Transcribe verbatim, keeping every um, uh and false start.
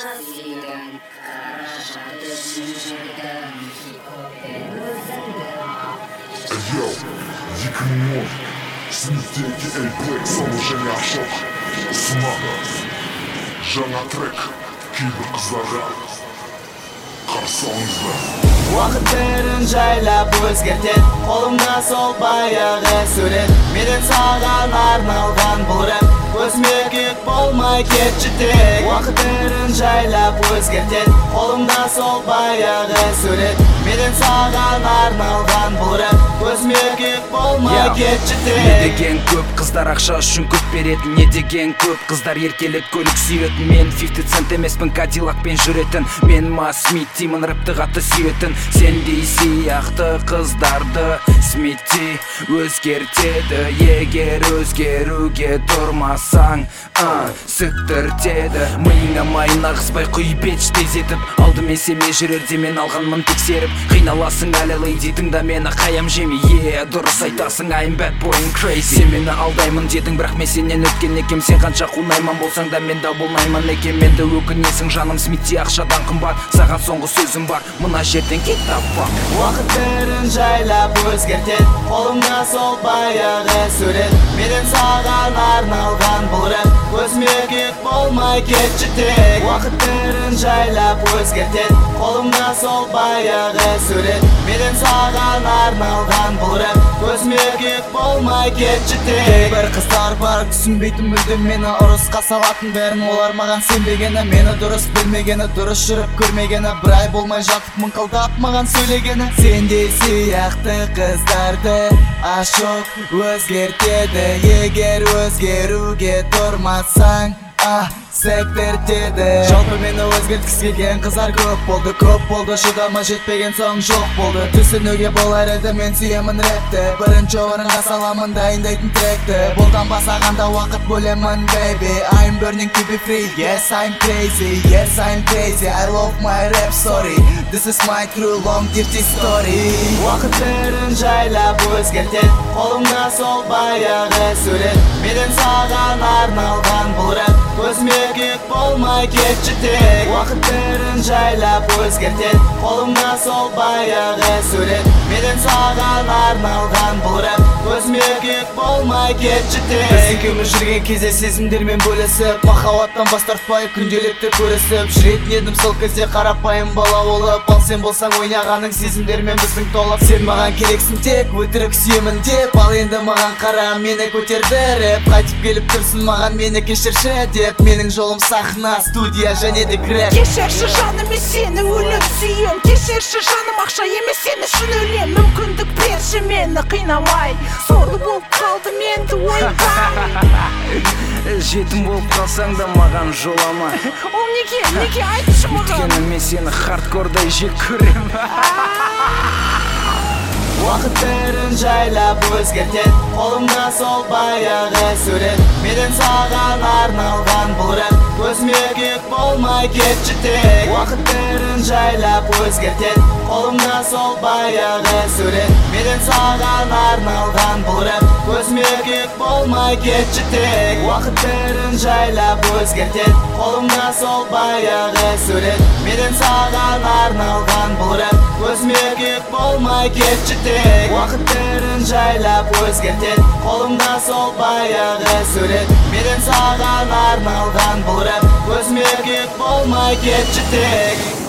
Сүйген қарашады жүрегім хип-хоппен өзіңді. Yo, екі мың он Смиттегі Эй-Блэк соңы жаңа шок ұсынады. Жаңа трек кейбір қыздарға қарсы алыңыздар. Уақыттерін жайлап өзгертет, қолымда сол баяғы сурет. Менен саған арналған бұл рэп, көзіме күйік болмай кетші тек. Уақыттерін жайлап өзгертет, қолымда сол баяғы сурет. Менен саған арналған бұл рэп, көзіме күйік болмай кетші тек. Не деген көп қыздар ақша үшін көп беретін, не деген көп қыздар еркелет көлік сүйетін. Мен фифти цент емеспін, кадиллакпен жүретін. Мен ма Смиттимін, рэпті қатты сүйетін. Сендей сияқты қыздарды Смитти өзгертеді. Егер өзгеруге тұрмасаң, сөктіртеді. Миыңа майын ағызбай құй пеш тездетіп, алдымен семе жүрерде мен алғанмын тексеріп. Қиналасың әлі лейди, тыңда мені қаям жеме. Е, дұрыс айтасың, I'm bad boy and crazy. Сен мені алдаймын дедің, бірақ мен сенен өткен екем. Сен қанша қунайман болсаң да мен да болмаймын екем. Менді өкінесің жаным, Смитти ақшадан қымбат. Саған соңғы сөзім бар, мына жерден кет таппа. Уақыттерін жайлап өзгертет, қолымда сол баяғы сурет. Менен саған арналған бұл рэп, көзіме күйік болмай кетші тек. Уақыттерін жайлап өзгертет, қолымда сол баяғы сурет. Менен саған арналған бұл рэп, көзіме күйік болмай кетші тек. Кейбір қыздар бар, түсінбейтін мүлдем мені, ұрысқа салатын бәрін. Олар маған сенбегені, мені дұрыс білмегені, дұрыс жүріп көрмегені. Бір ай болмай жатып мұңқылдап маған сөйлегені. Сендей сияқты қыздарды ашок өзгертеді. Егер өзгеруге тұрмасаң, сектіртеді. Жалпы мені өзгерткісі келген қыздар көп болды, көп болды. Шыдамы жетпеген соң жоқ болды. Түсінуге болар еді, мен сүйемін рэпті. Бірінші орынға саламын дайындайтын тректі. Болдан басағанда уақыт бөлемін, baby. I'm burning to be free, yes I'm crazy, yes I'm crazy. I love my rap, sorry. This is my true long dirty story. Уақыттерін жайлап өзгертет, қолымда сол баяғы сурет. Менен саған арналған бұл рэп, көзіме күйік болмай кетші тек. Уақыттерін жайлап өзгертет, қолымда сол баяғы сурет. Менен саған арналған бұл рэп, көзіме күйік болмай кетші тек. Біз екеуміз жүрген кезде сезімдермен бөлісіп, махаббаттан бас тартпай күнделікті көрісіп жүретін едім сол кезде қарапайым бала болып. Ал сен болсаң ойнағаның сезімдермен біздің толып. Сен маған керексің тек, өтірік сүйемін деп. Ал енді маған қара, мені көтерді рэп. Қайтып келіп тұрсын маған, мені кешірші деп. Менің жолым сахна, студия және де крэп. Кешірші жаным, мен сені өліп сүйем. Кешірші жаным, ақша емес сен үшін өлем. Мүмкіндік берші мені қинамай, сорлы болып қалды менді ойбай. Жетім болып қалсаң да маған жолама. Ол неге, неге айтшы маған? Өйткені мен сені хардкордай жек көрем. Уақыттерін жайлап өзгертет, қолымда сол баяғы сурет. Менен саған арналған бұл рэп, көзіме күйік болмай кетші тек. Уақыттерін жайлап өзгертет, қолымда сол баяғы сурет. Менен саған арналған бұл рэп, көзіме күйік болмай кетші тек. Уақыттерін жайлап өзгертет, қолымда сол баяғы сурет. Менен саған арналған бұл рэп, көзіме күйік болмай кетші тек. Уақыттерін жайлап өзгертет, қолымда сол баяғы сурет. Менен саған арналған бұл рэп, көзіме күйік болмай кетші тек.